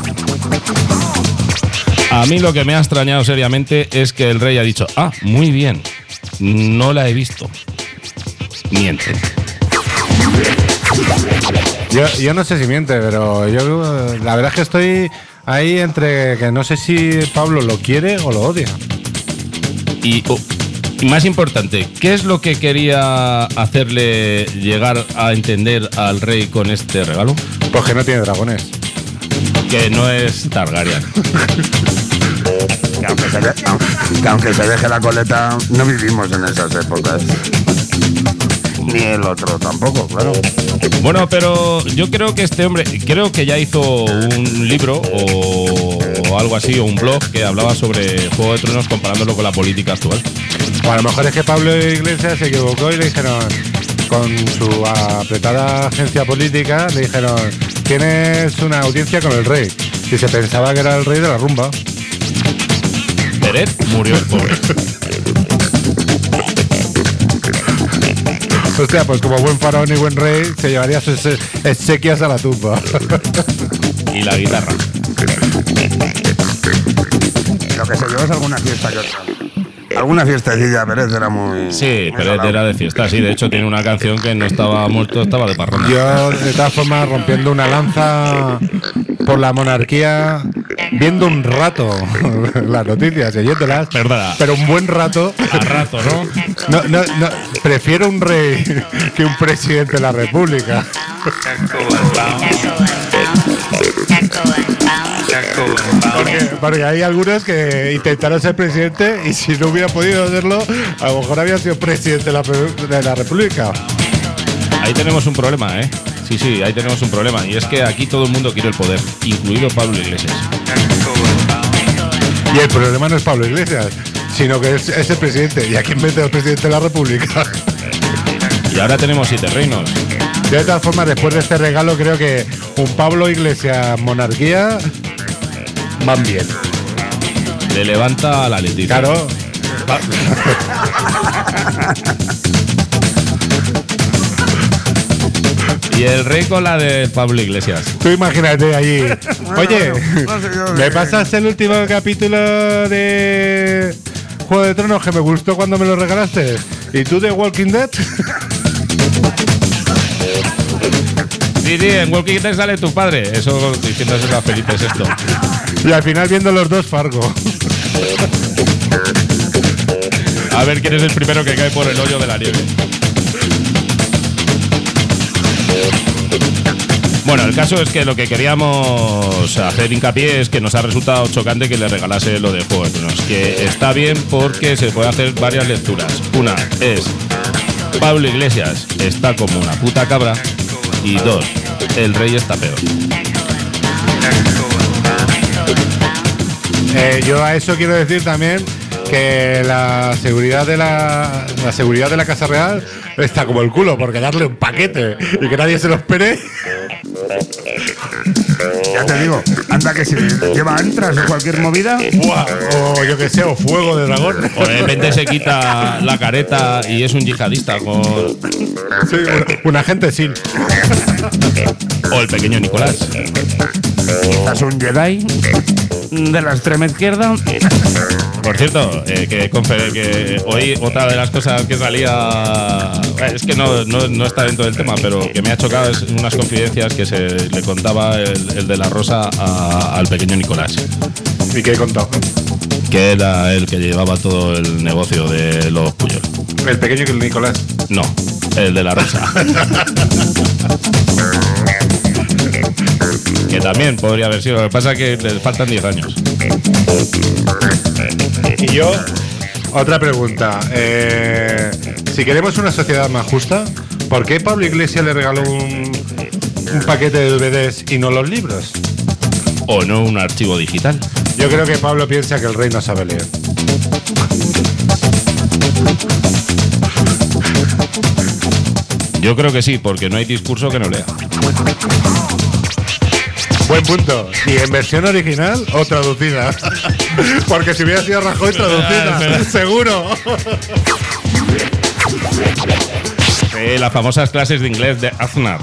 Speaker 4: A mí lo que me ha extrañado seriamente es que el rey ha dicho, muy bien, no la he visto. Miente.
Speaker 9: Yo no sé si miente, pero yo la verdad es que estoy ahí entre que no sé si Pablo lo quiere o lo odia.
Speaker 4: Y más importante, ¿qué es lo que quería hacerle llegar a entender al rey con este regalo?
Speaker 9: Pues que no tiene dragones.
Speaker 4: Que no es Targaryen.
Speaker 10: Que aunque se deje la coleta, no vivimos en esas épocas. Ni el otro tampoco, claro.
Speaker 4: Bueno, pero yo creo que este hombre, creo que ya hizo un libro o algo así, o un blog que hablaba sobre Juego de Tronos comparándolo con la política actual.
Speaker 9: O a lo mejor es que Pablo Iglesias se equivocó y le dijeron, con su apretada agencia política, le dijeron, tienes una audiencia con el rey. Y se pensaba que era el rey de la rumba.
Speaker 4: Peret murió el pobre.
Speaker 9: Hostia, pues como buen faraón y buen rey, se llevaría sus exequias a la tumba.
Speaker 4: Y la guitarra.
Speaker 10: Lo que se llevó es alguna fiesta que otra. Alguna fiestecilla, Pérez era muy...
Speaker 4: Sí, Pérez era de fiesta, sí. De hecho, tiene una canción que no estaba muerto, estaba de parranda.
Speaker 9: Yo, de todas formas, rompiendo una lanza por la monarquía, viendo un rato las noticias, leyéndolas,
Speaker 4: ¿verdad?
Speaker 9: Pero un buen rato.
Speaker 4: A rato, ¿no?
Speaker 9: No, prefiero un rey que un presidente de la República. Porque hay algunos que intentaron ser presidente y si no hubiera podido hacerlo, a lo mejor había sido presidente de la República.
Speaker 4: Ahí tenemos un problema, ¿eh? Sí, ahí tenemos un problema. Y es que aquí todo el mundo quiere el poder, incluido Pablo Iglesias.
Speaker 9: Y el problema no es Pablo Iglesias, sino que es el presidente. ¿Y a quién mete al presidente de la República?
Speaker 4: Y ahora tenemos 7 reinos.
Speaker 9: De todas formas, después de este regalo, creo que un Pablo Iglesias monarquía van bien.
Speaker 4: Le levanta a la Leticia.
Speaker 9: Claro.
Speaker 4: Y el rey con la de Pablo Iglesias.
Speaker 9: Tú imagínate allí. Oye, ¿me pasas el último capítulo de Juego de Tronos que me gustó cuando me lo regalaste? ¿Y tú de Walking Dead?
Speaker 4: Sí, en Walking Dead sale tu padre. Eso diciéndose a Felipe VI.
Speaker 9: Y al final viendo los dos Fargo.
Speaker 4: A ver quién es el primero que cae por el hoyo de la nieve. Bueno, el caso es que lo que queríamos hacer hincapié es que nos ha resultado chocante que le regalase lo de Juego de Tronos. Que está bien porque se puede hacer varias lecturas. Una es, Pablo Iglesias está como una puta cabra. Y 2, el rey está peor.
Speaker 9: Yo a eso quiero decir también que la seguridad de la Casa Real está como el culo, porque darle un paquete y que nadie se lo espere.
Speaker 10: Ya te digo, anda que si lleva antras o cualquier movida.
Speaker 9: ¡Buah! O yo que sé, o fuego de dragón.
Speaker 4: O de repente se quita la careta y es un yihadista con...
Speaker 9: Sí, un agente sin.
Speaker 4: O el pequeño Nicolás.
Speaker 10: Quizás un Jedi de la extrema izquierda.
Speaker 4: Por cierto, que hoy otra de las cosas que salía, es que no está dentro del tema, pero que me ha chocado es unas confidencias que se le contaba el de la Rosa al pequeño Nicolás.
Speaker 9: ¿Y qué he contado?
Speaker 4: Que era el que llevaba todo el negocio de los Puyol.
Speaker 9: ¿El pequeño Nicolás?
Speaker 4: No, el de la Rosa. Que también podría haber sido. Lo que pasa es que le faltan 10 años.
Speaker 9: Y yo, otra pregunta. Si queremos una sociedad más justa, ¿por qué Pablo Iglesias le regaló un paquete de DVDs y no los libros?
Speaker 4: O no un archivo digital.
Speaker 9: Yo creo que Pablo piensa que el rey no sabe leer.
Speaker 4: Yo creo que sí, porque no hay discurso que no lea.
Speaker 9: Buen punto. ¿Y en versión original o traducida? Porque si hubiera sido Rajoy, traducida. Seguro.
Speaker 4: Las famosas clases de inglés de Aznar.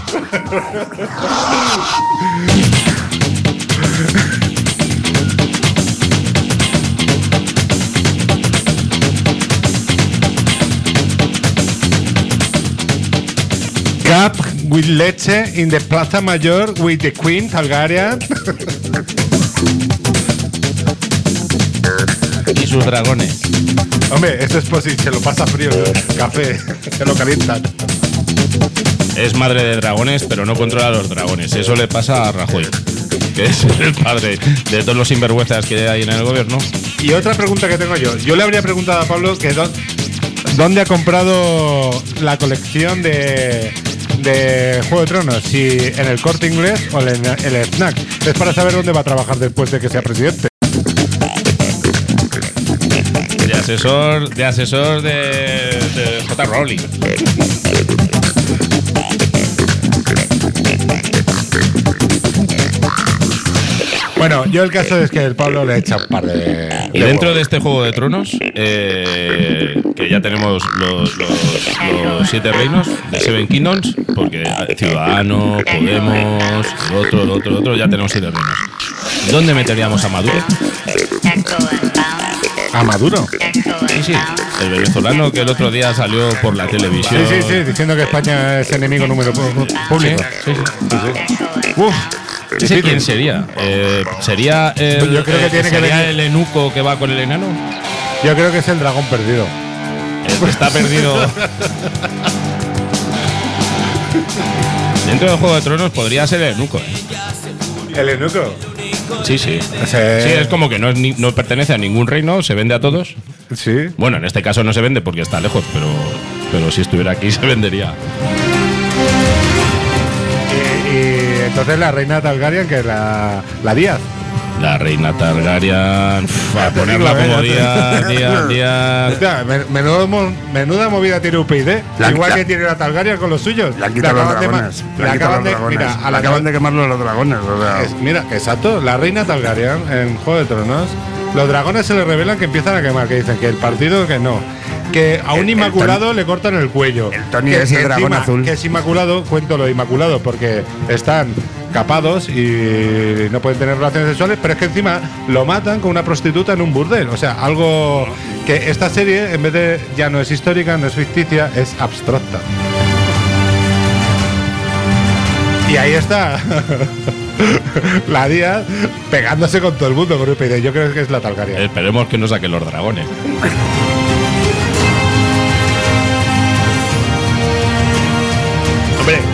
Speaker 9: Cup with leche in the Plaza Mayor with the Queen Targaryen.
Speaker 4: Y sus dragones.
Speaker 9: Hombre, esto es por si se lo pasa frío el café, se lo calientan.
Speaker 4: Es madre de dragones, pero no controla a los dragones. Eso le pasa a Rajoy, que es el padre de todos los sinvergüenzas que hay en el gobierno.
Speaker 9: Y otra pregunta que tengo yo le habría preguntado a Pablo que ¿dónde ha comprado la colección de Juego de Tronos? Si en el Corte Inglés o en el Snack. Es para saber dónde va a trabajar después de que sea presidente.
Speaker 4: De asesor de J. Rowling.
Speaker 9: Bueno, yo el caso es que el Pablo le echa un par de...
Speaker 4: Y dentro de este Juego de Tronos, que ya tenemos los 7 reinos, de Seven Kingdoms, porque Ciudadano, Podemos, el otro, ya tenemos 7 reinos. ¿Dónde meteríamos a Maduro?
Speaker 9: ¿A Maduro?
Speaker 4: Sí, el venezolano que el otro día salió por la televisión.
Speaker 9: Sí, diciendo que España es enemigo número público.
Speaker 4: Sí. Uf. ¿Ese quién sería? ¿Sería
Speaker 9: yo creo que tiene que venir
Speaker 4: el eunuco que va con el enano?
Speaker 9: Yo creo que es el dragón perdido.
Speaker 4: El que está perdido. Dentro del Juego de Tronos podría ser el eunuco.
Speaker 9: ¿El eunuco?
Speaker 4: Sí. Sí, es como que no pertenece a ningún reino, se vende a todos.
Speaker 9: Sí.
Speaker 4: Bueno, en este caso no se vende porque está lejos, pero si estuviera aquí se vendería.
Speaker 9: Y entonces la reina Targaryen, que es la Díaz.
Speaker 4: La reina Targaryen, a ponerla como Díaz.
Speaker 9: Menuda movida tiene UPyD. Igual que tiene la Targaryen con los suyos.
Speaker 10: Le han quitado los dragones. Le acaban de quemar los dragones. O sea.
Speaker 9: Mira, exacto. La reina Targaryen en Juego de Tronos, los dragones se le revelan que empiezan a quemar. Que dicen que el partido que no. Que a un inmaculado le cortan el cuello.
Speaker 10: El Tony es el dragón azul.
Speaker 9: Que es inmaculado, cuento lo de inmaculado, porque están capados y no pueden tener relaciones sexuales, pero es que encima lo matan con una prostituta en un burdel. O sea, algo que esta serie, en vez de ya no es histórica, no es ficticia, es abstracta. Y ahí está la Díaz pegándose con todo el mundo por UPyD. Yo creo que es la Targaryen.
Speaker 4: Esperemos que no saquen los dragones.
Speaker 9: Hombre,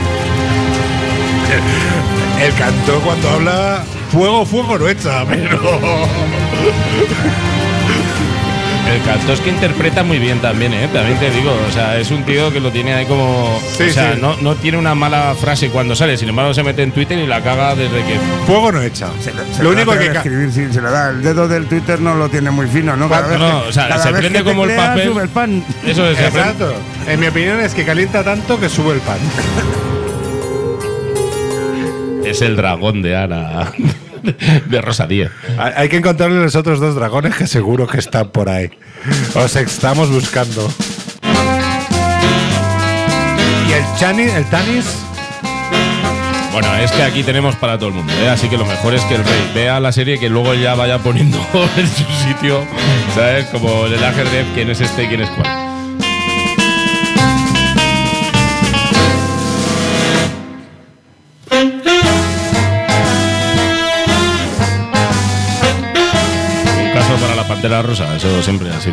Speaker 9: el cantor cuando habla fuego no echa, pero...
Speaker 4: El cantor es que interpreta muy bien también, también te digo, o sea, es un tío que lo tiene ahí como...
Speaker 9: Sí,
Speaker 4: o sea,
Speaker 9: sí.
Speaker 4: no tiene una mala frase cuando sale, sin embargo se mete en Twitter y la caga desde que...
Speaker 9: Fuego no echa.
Speaker 10: Lo único que escribir, sí, se le da. El dedo del Twitter no lo tiene muy fino, ¿no?
Speaker 4: O sea, se prende como el papel.
Speaker 10: Sube el pan.
Speaker 4: Eso es,
Speaker 9: exacto. En mi opinión es que calienta tanto que sube el pan.
Speaker 4: Es el dragón de Ana. De Rosa Díez.
Speaker 9: Hay que encontrarle los otros 2 dragones que seguro que están por ahí. Os estamos buscando. ¿Y el Tanis?
Speaker 4: Bueno, es que aquí tenemos para todo el mundo, así que lo mejor es que el rey vea la serie y que luego ya vaya poniendo en su sitio, ¿sabes? Como en el ajedrez, quién es este y quién es cuál. Para la Pantera Rosa, eso siempre ha sido.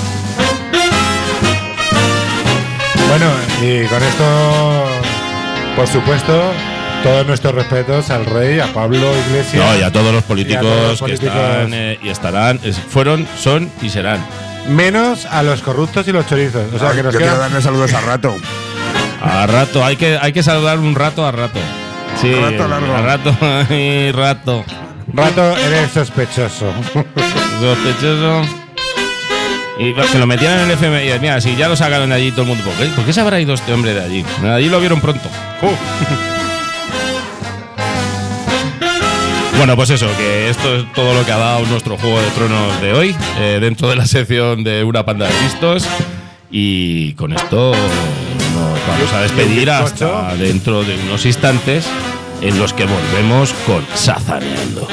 Speaker 9: Bueno, y con esto, por supuesto, todos nuestros respetos al rey, a Pablo Iglesias.
Speaker 4: No, y a todos los políticos que están y estarán, fueron, son y serán.
Speaker 9: Menos a los corruptos y los chorizos. O sea, que nos
Speaker 10: quiero darle saludos a Rato.
Speaker 4: A Rato, hay que saludar un rato a Rato. Sí,
Speaker 10: rato largo.
Speaker 4: A Rato y Rato.
Speaker 9: Rato, eres sospechoso.
Speaker 4: Sospechoso. Y que lo metieran en el FMI. Mira, si ya lo sacaron de allí todo el mundo. ¿Por qué se habrá ido este hombre de allí? Allí lo vieron pronto. Bueno, pues eso, que esto es todo lo que ha dado nuestro Juego de Tronos de hoy, dentro de la sección de Una Panda de Listos. Y con esto nos vamos a despedir hasta dentro de unos instantes en los que volvemos con Sazaneando.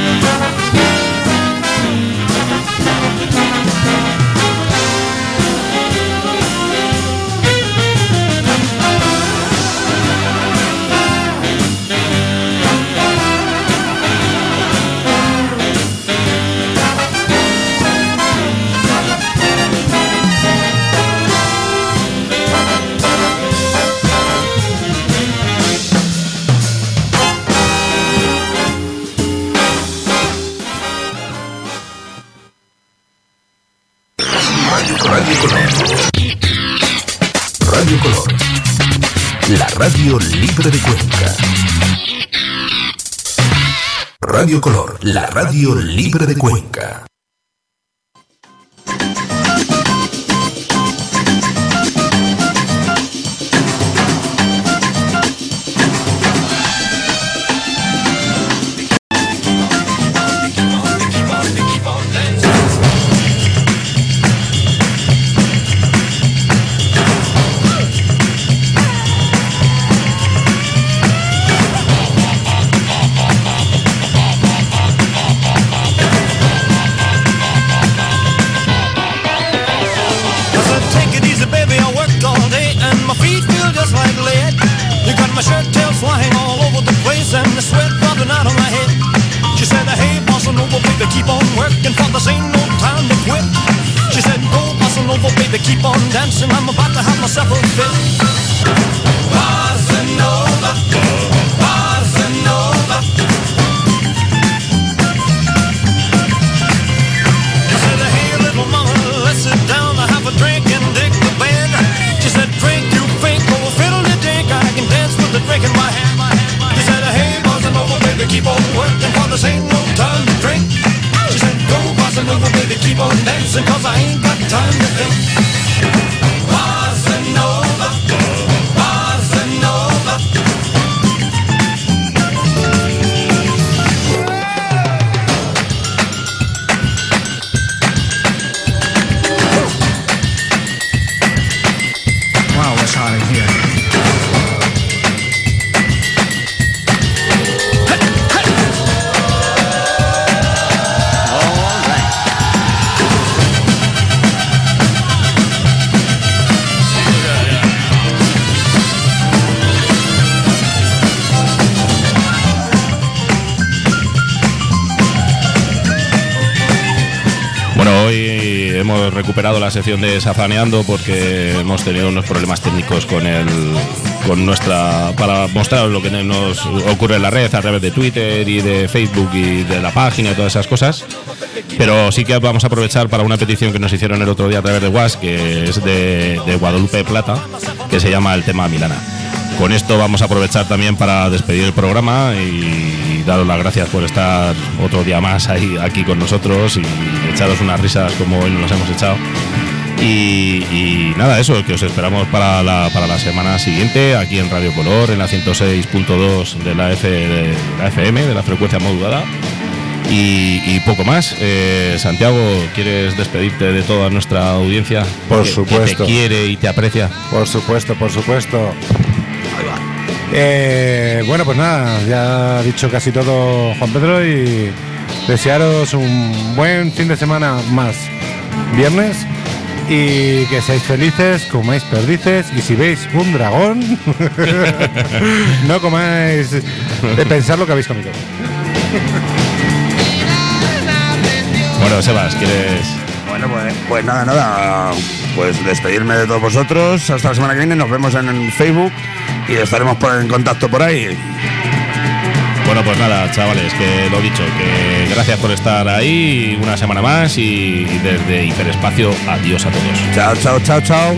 Speaker 1: Radio Color, la radio libre de Cuenca. Radio Color, la radio libre de Cuenca.
Speaker 6: Keep on dancing, I'm about to have myself a fit. Bossa Nova, Bossa Nova. She said, hey little mama, let's sit down, I have a drink and dig the band. She said, drink you think, oh fiddle-de-dink, I can dance with the drink in my hand. She said, hey Bossa Nova, baby, keep on working, for this ain't no time to drink. She said, go Bossa Nova, baby, keep on dancing, cause I ain't got time to think. Bossa Nova, Bossa Nova. Wow, it's hot in here.
Speaker 4: Hoy hemos recuperado la sección de Sazaneando porque hemos tenido unos problemas técnicos con nuestra, para mostrar lo que nos ocurre en la red a través de Twitter y de Facebook y de la página y todas esas cosas. Pero sí que vamos a aprovechar para una petición que nos hicieron el otro día a través de WhatsApp, que es de Guadalupe Plata, que se llama El tema Milana. Con esto vamos a aprovechar también para despedir el programa y daros las gracias por estar otro día más aquí con nosotros y echaros unas risas como hoy nos las hemos echado. Y nada, eso, que os esperamos para la semana siguiente aquí en Radio Color, en la 106.2 de la FM, de la frecuencia modulada. Y poco más. Santiago, ¿quieres despedirte de toda nuestra audiencia?
Speaker 9: Por supuesto.
Speaker 4: Que te quiere y te aprecia.
Speaker 9: Por supuesto, por supuesto. Bueno, pues nada, ya ha dicho casi todo Juan Pedro y desearos un buen fin de semana más viernes y que seáis felices, comáis perdices y si veis un dragón no comáis de pensar lo que habéis comido.
Speaker 4: Bueno, Sebas, ¿quieres...?
Speaker 10: Bueno, pues nada, pues despedirme de todos vosotros. Hasta la semana que viene, nos vemos en Facebook y estaremos en contacto por ahí.
Speaker 4: Bueno, pues nada, chavales, que lo dicho, que gracias por estar ahí una semana más y desde Hiperespacio, adiós a todos.
Speaker 10: Chao, chao, chao, chao.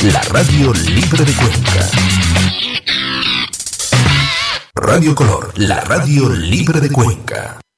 Speaker 1: la radio libre de Cuenca. Radio Color, la radio libre de Cuenca.